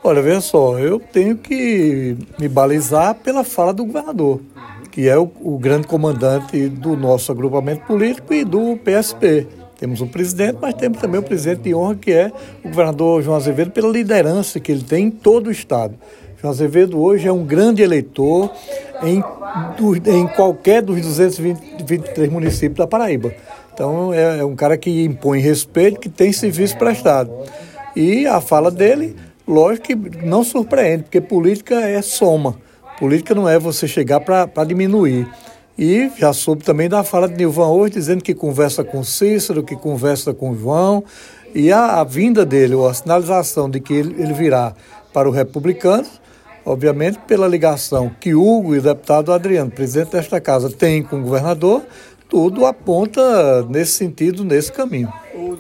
Olha, veja só, eu tenho que me balizar pela fala do governador, que é o grande comandante do nosso agrupamento político e do PSP. Temos um presidente, mas temos também o presidente de honra, que é o governador João Azevedo, pela liderança que ele tem em todo o estado. João Azevedo hoje é um grande eleitor em qualquer dos 223 municípios da Paraíba. Então, é um cara que impõe respeito, que tem serviço prestado. E a fala dele, lógico que não surpreende, porque política é soma. Política não é você chegar para diminuir. E já soube também da fala de Nilvan hoje, dizendo que conversa com Cícero, que conversa com João. E a vinda dele, ou a sinalização de que ele virá para o Republicano, obviamente pela ligação que Hugo e o deputado Adriano, presidente desta casa, têm com o governador, tudo aponta nesse sentido, nesse caminho.